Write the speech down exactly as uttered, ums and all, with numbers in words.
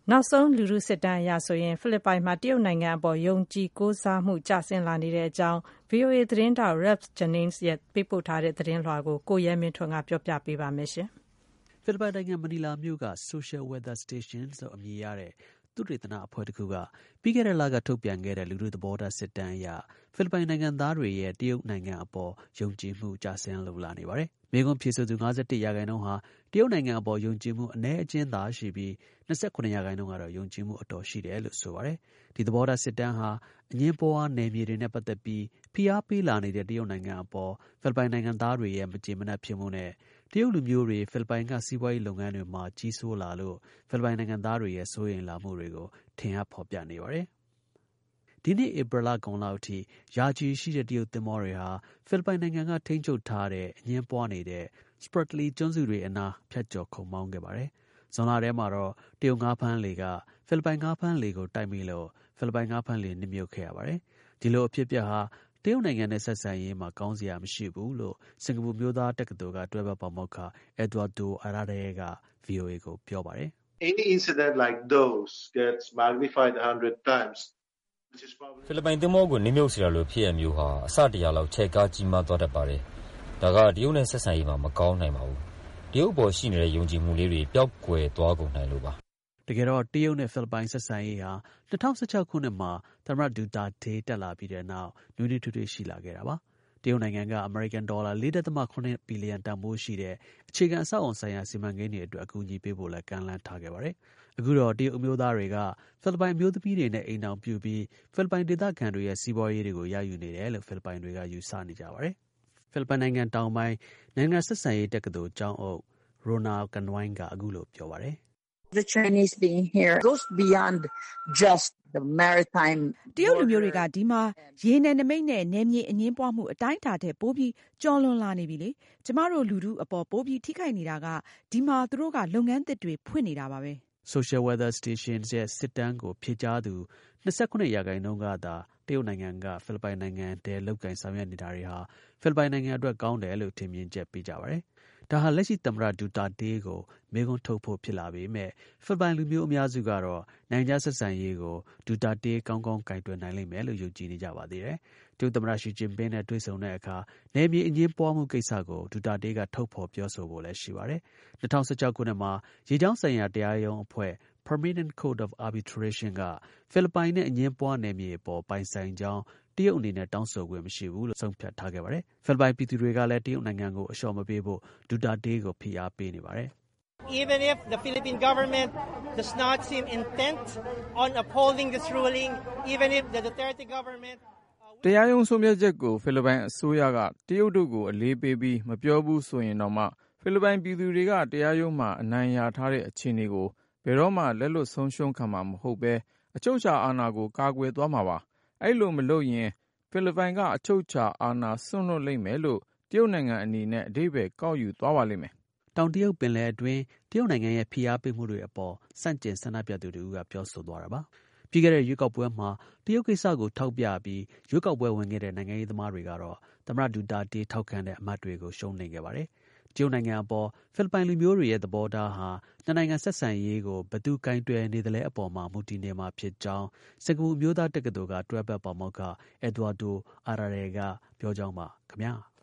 နောက်ဆုံးလူထုစစ်တမ်းအရဆိုရင်ဖိလစ်ပိုင်မှာတရုတ်နိုင်ငံအပေါ်ယုံကြည်ကိုးစားမှုကျဆင်းလာနေတဲ့အကြောင်း ဗွီအိုအေ သတင်းထောက် Ralph Jennings ရဲ့ပေးပို့ထားတဲ့သတင်းလွှာကိုကိုရဲမင်းထွန်းကပြောပြပေးပါမယ်။ဖိလစ်ပိုင်နိုင်ငံမနီလာမြို့က Social Weather Station လို့အမည်ရတဲ့သုတေသနအဖွဲ့တစ်ခုကပြီးခဲ့တဲ့လကထုတ်ပြန်ခဲ့တဲ့လူထုသဘောထားစစ်တမ်းအရဖိလစ်ပိုင်နိုင်ငံသားတွေရဲ့တရုတ်နိုင်ငံအပေါ်ယုံကြည်မှုကျဆင်းလာနေပါတယ်။မေးခွန်းဖြေဆိုသူ၅၁ရာခိုင်နှုန်းဟာတရုတ်နိုင်ငံအပေါ်ယုံကြည်မှုအနည်းအကျဉ်းသာရှိပြီး၂၇ရာခိုင်နှုန်းကတော့ယုံကြည်မှုအတော်ရှိတယ်လို့ဆိုပါတယ်။ဒီသဘောထားစစ်တမ်းဟာအငြင်းပွားနယ်မြေတွေနဲ့ပတ်သက်ပြီးဖိအားပေးလာနေတဲ့တရုတ်နိုင်ငံအပေါ်ဖိလစ်ပိုင်နိုင်ငံသားတွေရဲ့မကျေမနပ်ဖြစ်မှုနဲ့တရုတ်လူမျိုးတွေဖိလစ်ပိုင်ကစီးပွားရေးလုပ်ငန်းတွေမှာကြီးစိုးလာလို့ဖိလစ်ပိုင်နိုင်ငံသားတွေရဲ့စိုးရိမ်လာမှုတွေကိုထင်ဟပ်ဖော်ပြနေပါတယ်။ဒီနှစ်ဧပြီလကုန်လောက်အထိရာချီရှိတဲ့တရုတ်သင်္ဘောတွေဟာဖိလစ်ပိုင်နိုင်ငံကထိန်းချုပ်ထားတဲ့အငြင်းပွားနေတဲ့ Spratly ကျွန်းစုတွေအနားဖြတ်ကျော်ခုတ်မောင်းခဲ့ပါတယ်။ဇွန်လထဲမှာတော့တရုတ်ငါးဖမ်းလှေကဖိလစ်ပိုင်ငါးဖမ်းလှေကိုတိုက်မိလို့ဖိလစ်ပိုင်ငါးဖမ်းလှေနစ်မြုပ်ခဲ့ရပါတယ်။ဒီလိုအဖြစ်အပျက်ဟာတရုတ်နိုင်ငံနဲ့ဆက်ဆံရေးမှာကောင်းစရာမရှိဘူးလို့စင်ကာပူမြို့သားတက္ကသိုလ်ကတွဲဘက်ပါမောက္ခ Eduardo Arare က ဗွီအိုအေ ကိုပြောပါတယ်။ Any incident like those gets magnified a hundred times ဖိလစ်ပိုင်သင်္ဘောကိုနစ်မြုပ်စေရလို့ဖြစ်ရမျိုးဟာအစတရလောက်ချဲ့ကားကြီးမားသွားတတ်ပါတယ်။ဒါကတရုတ်နဲ့ဆက်ဆံရေးမှာမကောင်းနိုင်ပါဘူး။တရုတ်ပေါ်ရှိနေတဲ့ယုံကြည်မှုလေးတွေပျောက်ကွယ်သွားကုန်နိုင်လို့ပါ။တကယ်တော့တရုတ်နဲ့ဖိလစ်ပိုင်ဆက်ဆံရေးဟာ၂၀၁၆ခုနှစ်မှာသမ္မတဒူတာတေးတက်လာပြီးတဲ့နောက်နွေးနွေးထွေးထွေးရှိလာခဲ့တာပါ။တရုတ်နိုင်ငံကအမေရိကန်ဒေါ်လာ၄ဒသမ၇ဘီလီယံတန်ဖိုးရှိတဲ့အခြေခံအဆောက်အအုံဆိုင်ရာစီမံကိန်းတွေအတွက်အကူအညီပေးဖို့လည်းကမ်းလှမ်းထားခဲ့ပါတယ်။အခုတော့တရုတ်အမျိုးသားတွေကဖိလစ်ပိုင်အမျိုးသမီးတွေနဲ့အိမ်ထောင်ပြုပြီးဖိလစ်ပိုင်ဒေသခံတွေရဲ့စီးပွားရေးတွေကိုရယူနေတယ်လို့ဖိလစ်ပိုင်တွေကယူဆနေကြပါတယ်။ဖိလစ်ပိုင်နိုင်ငံတောင်ပိုင်းနိုင်ငံဆက်ဆံရေးတက္ကသိုလ်ကျောင်းအုပ် Ronald Canwine ကအခုလိုပြောပါတယ်။ The Chinese being here goes beyond just the maritime တရုတ်လူမျိုးတွေကဒီမှာရေနယ်နိမိတ်နဲ့နယ်မြေအငြင်းပွားမှုအတိုင်းအတာတဲ့ပိုးပြီးကျော်လွန်လာနေပြီလေ။ကျမတို့လူထုအပေါ်ပိုးပြီးထိခိုက်နေတာကဒီမှာသူတို့ကလုပ်ငန်းသစ်တွေဖွင့်နေတာပါပဲ။ Social Weather Station ရဲ့စစ်တမ်းကိုဖြေကြားသူ၂၇ရာခိုင်နှုန်းကသာတရုတ်နိုင်ငံကဖိလစ်ပိုင်နိုင်ငံတဲလုပ်ကိုင်ဆောင်ရွက်နေတာတွေဟာဖိလစ်ပိုင်နိုင်ငံအတွက်ကောင်းတယ်လို့ထင်မြင်ချက်ပေးကြပါတယ်။ဒါဟာလက်ရှိသမ္မတဒူတာတေးကိုမေးခွန်းထုတ်ဖို့ဖြစ်လာပေမဲ့ဖိလစ်ပိုင်လူမျိုးအများစုကတော့နိုင်ငံဆက်ဆံရေးကိုဒူတာတေးကောင်းကောင်းကင်တွယ်နိုင်လိမ့်မယ်လို့ယုံကြည်နေကြပါသေးတယ်။တရုတ်သမ္မတရှီကျင်ပင်းနဲ့တွေ့ဆုံတဲ့အခါနယ်မြေအငြင်းပွားမှုကိစ္စကိုဒူတာတေးကထုတ်ဖော်ပြောဆိုဖို့လည်းရှိပါတယ်။၂၀၁၆ခုနှစ်မှာရေကြောင်းဆိုင်ရာတရားရုံးအဖွဲ့ Permanent Court of Arbitration ကဖိလစ်ပိုင်နဲ့အငြင်းပွားနယ်မြေအပေါ်ပိုင်ဆိုင်ကြောင်းတရုတ်အနေနဲ့တောင်းဆိုခွင့်မရှိဘူးလို့ဆုံးဖြတ်ထားခဲ့ပါတယ်။ဖိလစ်ပိုင်ပြည်သူတွေကလည်းတရုတ်နိုင်ငံကိုအလျှော့မပေးဖို့ဒူတာတေးကိုဖိအားပေးနေပါတယ်။ Even if the Philippine government does not seem intent on upholding this ruling, even if the Duterte government တရားရုံးဆုံးဖြတ်ချက်ကိုဖိလစ်ပိုင်အစိုးရကတရုတ်တို့ကိုအလေးပေးပြီးမပြောဘူးဆိုရင်တော့မှဖိလစ်ပိုင်ပြည်သူတွေကတရားရုံးမှာအနိုင်ရထားတဲ့အခြေအနေကိုဘယ်တော့မှလက်လွတ်ဆုံးရှုံးခံမှာမဟုတ်ပဲအချုပ်အခြာအာဏာကိုကာကွယ်သွားမှာပါ။အဲ့လိုမလုပ်ရင်ဖိလစ်ပိုင်ကအချုပ်အခြာအာဏာစွန့်လွတ်လိမ့်မယ်လို့တရုတ်နိုင်ငံအနေနဲ့အဓိပ္ပာယ်ကောက်ယူသွားပါလိမ့်မယ်။တောင်တရုတ်ပင်လယ်အတွင်းတရုတ်နိုင်ငံရဲ့ဖိအားပေးမှုတွေအပေါ်ဆန့်ကျင်ဆန္ဒပြသူတွေကပြောဆိုသွားတာပါ။ပြီးခဲ့တဲ့ရွေးကောက်ပွဲမှာတရုတ်ကိစ္စကိုထောက်ပြပြီးရွေးကောက်ပွဲဝင်ခဲ့တဲ့နိုင်ငံရေးသမားတွေကတော့သမ္မတဒူတာတေးထောက်ခံတဲ့အမတ်တွေကိုရှုံးနိမ့်ခဲ့ပါတယ်။တရုတ်နိုင်ငံအပေါ်ဖိလစ်ပိုင်လူမျိုးတွေရဲ့သဘောထားဟာနှစ်နိုင်ငံဆက်ဆံရေးကိုဘယ်သူကင်တွယ်နေသလဲအပေါ်မှာမူတည်နေမှာဖြစ်ကြောင်းစင်ကာပူမျိုးသားတက္ကသိုလ်ကတွဲဘက်ပါမောက္ခ Eduardo Arare ကပြောကြောင်းပါခင်ဗျာ။